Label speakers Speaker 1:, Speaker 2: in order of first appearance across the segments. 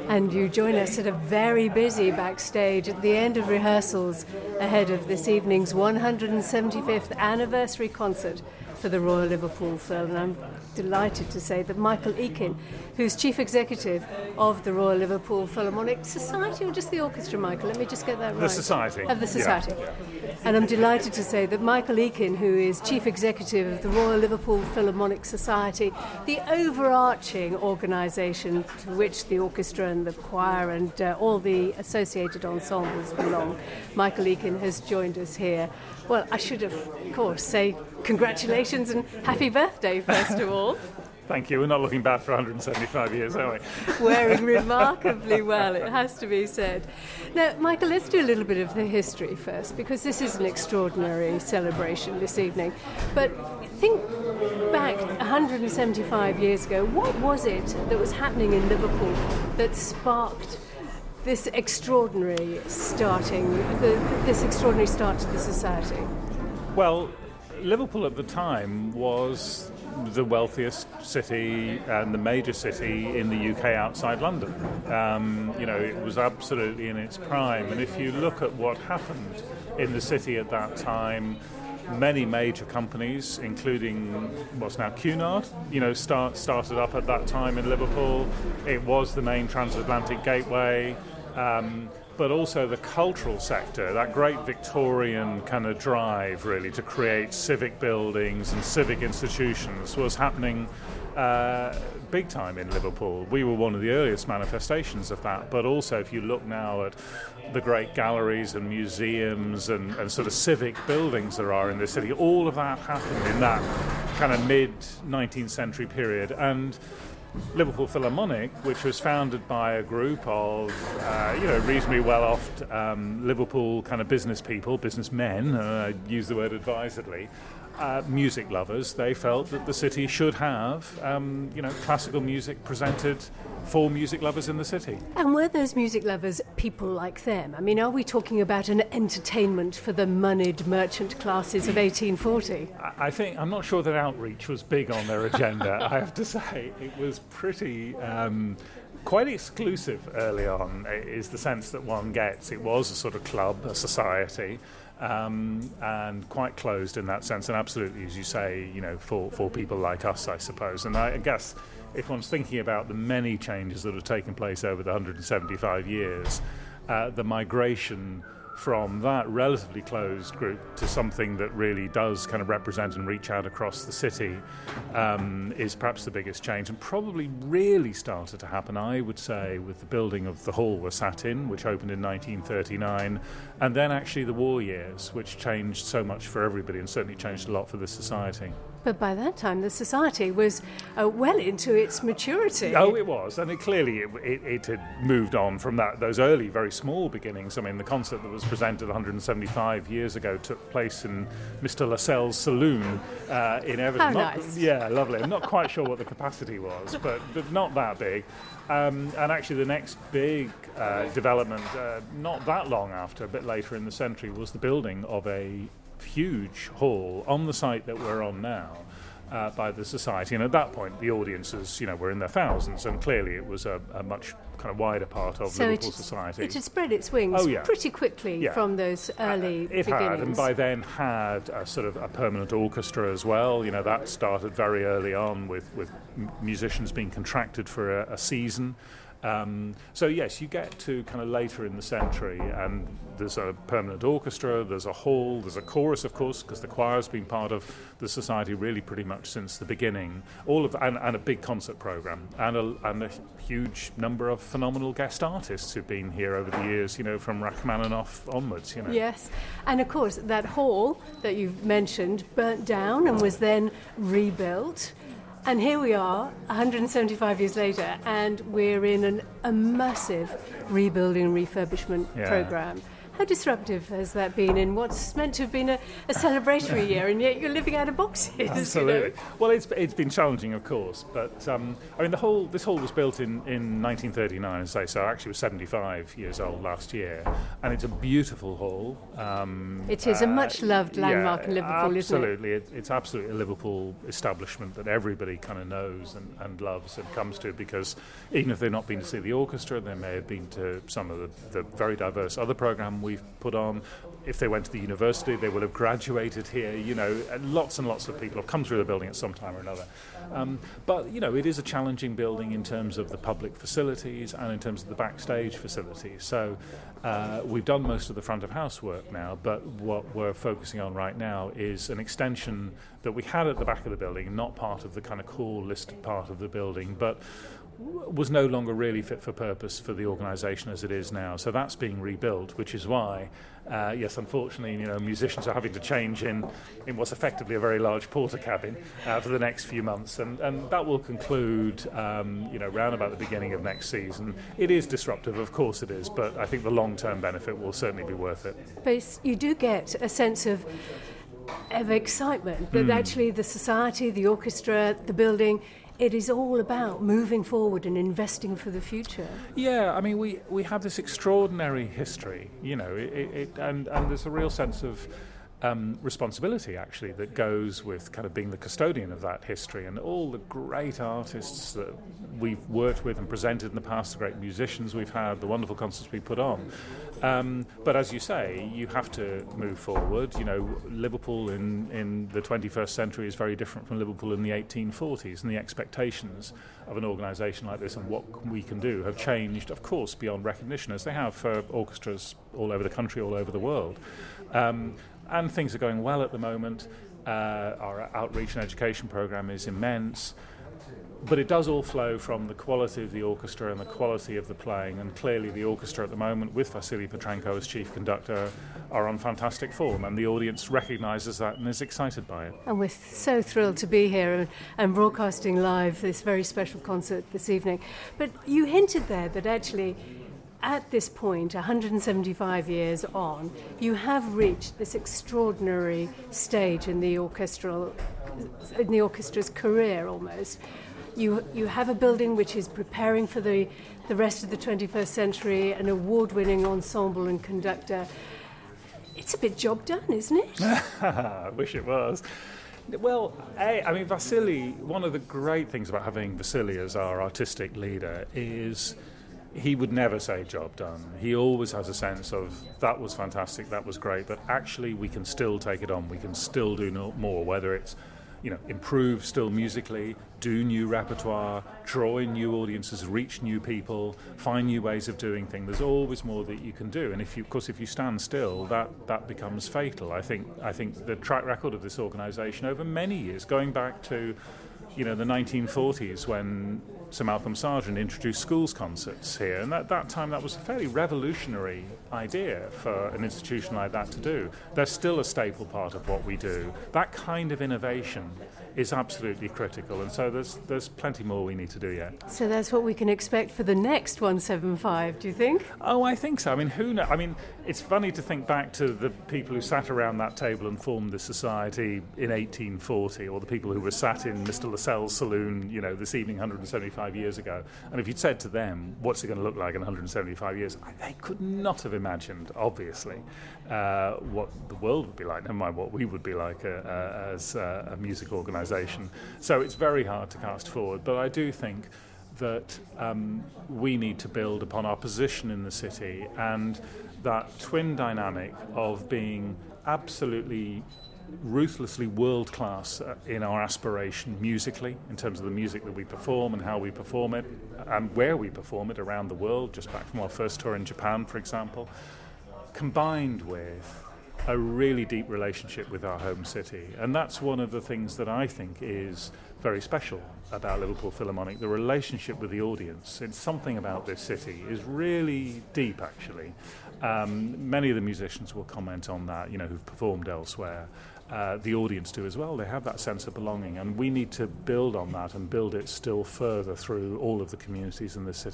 Speaker 1: And you join us at a very busy backstage at the end of rehearsals ahead of this evening's 175th anniversary concert for the Royal Liverpool Phil. And I'm delighted to say that Michael Eakin, who's Chief Executive of the Royal Liverpool Philharmonic Society, or just the orchestra, Michael? Let me just get that right.
Speaker 2: The Society.
Speaker 1: Of the Society.
Speaker 2: Yeah.
Speaker 1: And I'm delighted to say that Michael Eakin, who is Chief Executive of the Royal Liverpool Philharmonic Society, the overarching organisation to which the orchestra and the choir and all the associated ensembles belong, Michael Eakin has joined us here. Well, I should, of course, say congratulations and happy birthday, first of all.
Speaker 2: Thank you. We're not looking bad for 175 years, are we?
Speaker 1: Wearing remarkably well, it has to be said. Now, Michael, let's do a little bit of the history first, because this is an extraordinary celebration this evening. But think back 175 years ago, what was it that was happening in Liverpool that sparked this extraordinary start to the society?
Speaker 2: Well, Liverpool at the time was the wealthiest city and the major city in the UK outside London. It was absolutely in its prime. And if you look at what happened in the city at that time, many major companies, including what's now Cunard, started up at that time in Liverpool. It was the main transatlantic gateway. But also the cultural sector, that great Victorian kind of drive really to create civic buildings and civic institutions was happening big time in Liverpool. We were one of the earliest manifestations of that, but also if you look now at the great galleries and museums and sort of civic buildings there are in the city, all of that happened in that kind of mid-19th century period. And Liverpool Philharmonic, which was founded by a group of, reasonably well-off Liverpool kind of business people, businessmen, I use the word advisedly, music lovers. They felt that the city should have, classical music presented for music lovers in the city.
Speaker 1: And were those music lovers people like them? I mean, are we talking about an entertainment for the moneyed merchant classes of 1840?
Speaker 2: I'm not sure that outreach was big on their agenda, I have to say. It was pretty quite exclusive early on, is the sense that one gets. It was a sort of club, a society, and quite closed in that sense, and absolutely, as you say, for people like us, I suppose. And I guess if one's thinking about the many changes that have taken place over the 175 years, the migration from that relatively closed group to something that really does kind of represent and reach out across the city is perhaps the biggest change, and probably really started to happen, I would say, with the building of the hall we're sat in, which opened in 1939, and then actually the war years, which changed so much for everybody and certainly changed a lot for the society.
Speaker 1: But by that time, the society was well into its maturity.
Speaker 2: Oh, it was, and it had moved on from those early, very small beginnings. I mean, the concert that was presented 175 years ago took place in Mr. Lascelles' saloon in Everton.
Speaker 1: How nice.
Speaker 2: Yeah, lovely. I'm not quite sure what the capacity was, but not that big. And actually the next big development, not that long after, a bit later in the century, was the building of a huge hall on the site that we're on now by the Society. And at that point, the audiences, were in their thousands, and clearly it was a much kind of wider part of Liverpool society.
Speaker 1: It had spread its wings pretty quickly from those early beginnings.
Speaker 2: It had, and by then had a sort of a permanent orchestra as well. That started very early on with musicians being contracted for a season. So yes, you get to kind of later in the century, and there's a permanent orchestra, there's a hall, there's a chorus, of course, because the choir's been part of the society really pretty much since the beginning. And a big concert program, and a huge number of phenomenal guest artists who've been here over the years, from Rachmaninoff onwards.
Speaker 1: Yes, and of course that hall that you've mentioned burnt down and was then rebuilt. And here we are, 175 years later, and we're in a massive rebuilding and refurbishment program. How disruptive has that been in what's meant to have been a celebratory year, and yet you're living out of boxes?
Speaker 2: Absolutely. Well, it's been challenging, of course, but I mean, this hall was built in 1939, as I say, so actually it was 75 years old last year, and it's a beautiful hall.
Speaker 1: It is a much-loved landmark in Liverpool, isn't it?
Speaker 2: Absolutely. It's absolutely a Liverpool establishment that everybody kind of knows and loves and comes to, because even if they've not been to see the orchestra, they may have been to some of the very diverse other programme we've put on. If they went to the university, they will have graduated here. You know, lots and lots of people have come through the building at some time or another. But, you know, it is a challenging building in terms of the public facilities and in terms of the backstage facilities. So we've done most of the front of house work now, but what we're focusing on right now is an extension that we had at the back of the building, not part of the kind of core listed part of the building, but was no longer really fit for purpose for the organisation as it is now. So that's being rebuilt, which is why, yes, unfortunately, you know, musicians are having to change in what's effectively a very large porter cabin for the next few months, and that will conclude, you know, round about the beginning of next season. It is disruptive, of course it is, but I think the long-term benefit will certainly be worth it.
Speaker 1: But you do get a sense of excitement that actually the society, the orchestra, the building, it is all about moving forward and investing for the future.
Speaker 2: Yeah, I mean, we have this extraordinary history, you know, and there's a real sense of responsibility, actually, that goes with kind of being the custodian of that history, and all the great artists that we've worked with and presented in the past, the great musicians we've had, the wonderful concerts we put on. But as you say, you have to move forward. You know, Liverpool in the 21st century is very different from Liverpool in the 1840s, and the expectations of an organisation like this and what we can do have changed, of course, beyond recognition, as they have for orchestras all over the country, all over the world. And things are going well at the moment. Our outreach and education programme is immense. But it does all flow from the quality of the orchestra and the quality of the playing. And clearly the orchestra at the moment, with Vasily Petrenko as chief conductor, are on fantastic form. And the audience recognises that and is excited by it.
Speaker 1: And we're so thrilled to be here and broadcasting live this very special concert this evening. But you hinted there that actually, at this point, 175 years on, you have reached this extraordinary stage in the orchestra's career almost. You have a building which is preparing for the rest of the 21st century, an award-winning ensemble and conductor. It's a bit job done, isn't it?
Speaker 2: I wish it was. Well, I mean, Vasily, one of the great things about having Vasily as our artistic leader is he would never say job done. He always has a sense of that was fantastic, that was great, but actually we can still take it on, we can still do more, whether it's, you know, improve still musically, do new repertoire, draw in new audiences, reach new people, find new ways of doing things. There's always more that you can do, and if you stand still, that becomes fatal. I think the track record of this organisation over many years, going back to, you know, the 1940s when Sir Malcolm Sargent introduced schools concerts here, and at that time that was a fairly revolutionary idea for an institution like that to do. They're still a staple part of what we do. That kind of innovation is absolutely critical, and so there's plenty more we need to do yet.
Speaker 1: So that's what we can expect for the next 175, do you think?
Speaker 2: Oh, I think so. I mean, who knows? I mean, it's funny to think back to the people who sat around that table and formed the society in 1840, or the people who were sat in Mr. Lascelles' saloon, you know, this evening 175 years ago. And if you'd said to them, what's it going to look like in 175 years, they could not have imagined, obviously, what the world would be like, never mind what we would be like as a music organisation. So it's very hard to cast forward, but I do think that we need to build upon our position in the city and that twin dynamic of being absolutely ruthlessly world-class in our aspiration musically, in terms of the music that we perform and how we perform it and where we perform it around the world, just back from our first tour in Japan, for example, combined with a really deep relationship with our home city. And that's one of the things that I think is very special about Liverpool Philharmonic, the relationship with the audience. It's something about this city is really deep, actually. Many of the musicians will comment on that, you know, who've performed elsewhere. The audience do as well. They have that sense of belonging, and we need to build on that and build it still further through all of the communities in this city.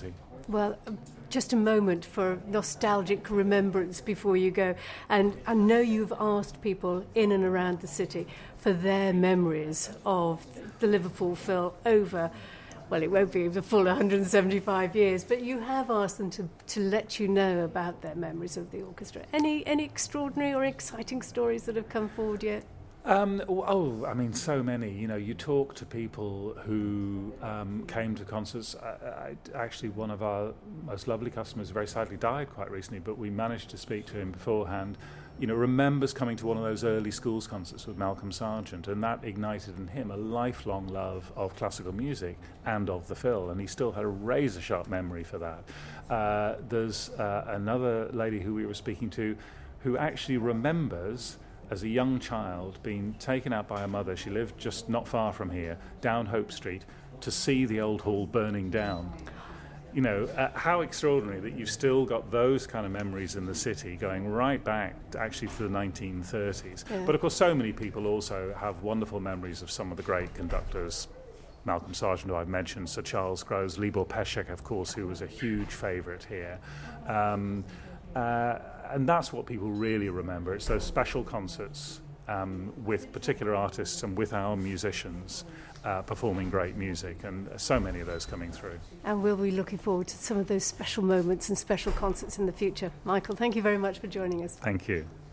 Speaker 1: Well, just a moment for nostalgic remembrance before you go. And I know you've asked people in and around the city for their memories of the Liverpool Phil over, well, it won't be the full 175 years, but you have asked them to let you know about their memories of the orchestra. Any extraordinary or exciting stories that have come forward yet?
Speaker 2: I mean, so many. You know, you talk to people who came to concerts. Actually, one of our most lovely customers very sadly died quite recently, but we managed to speak to him beforehand. You know, remembers coming to one of those early schools concerts with Malcolm Sargent, and that ignited in him a lifelong love of classical music and of the Phil, and he still had a razor-sharp memory for that. There's another lady who we were speaking to who actually remembers as a young child being taken out by her mother. She lived just not far from here, down Hope Street, to see the old hall burning down. You know, how extraordinary that you've still got those kind of memories in the city going right back actually to the 1930s. Yeah. But of course so many people also have wonderful memories of some of the great conductors. Malcolm Sargent, who I've mentioned, Sir Charles Groves, Libor Pesek, of course, who was a huge favourite here. And that's what people really remember. It's those special concerts with particular artists and with our musicians performing great music, and so many of those coming through.
Speaker 1: And we'll be looking forward to some of those special moments and special concerts in the future. Michael, thank you very much for joining us.
Speaker 2: Thank you.